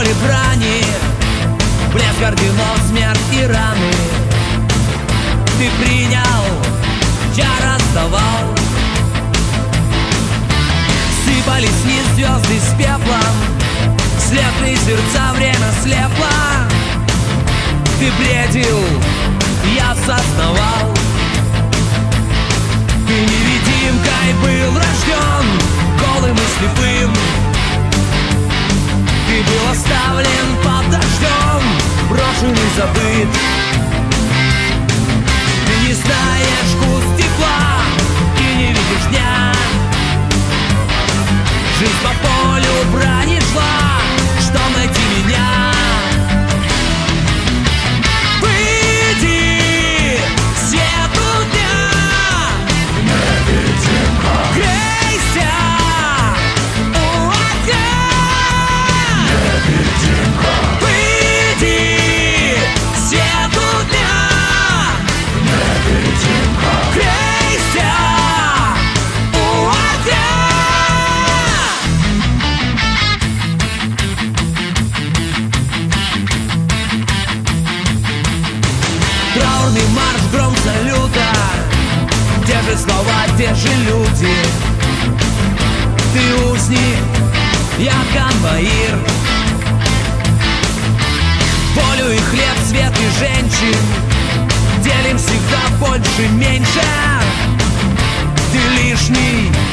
поле брани, блеск орденов, смерть и раны. Ты принял, я раздавал. Сыпались вниз звезды с пеплом, светлые сердца время слепло. Ты бредил, я осознавал. Ты невидимкой был рожден, голым и слепым. Ты был оставлен под дождем, брошен и забыт. Ты не знаешь вкус тепла и не видишь дня. Жизнь по полю брани шла, чтоб найти меня. Выйди к свету дня, невидимка, грейся у огня. Невидимка, выйди к свету дня, невидимка, грейся у огня. Траурный марш, гром салюта, те же слова, те же люди. Ты усни, я конвоир. Волю и хлеб, свет и женщин делим всегда больше, меньше. Ты лишний,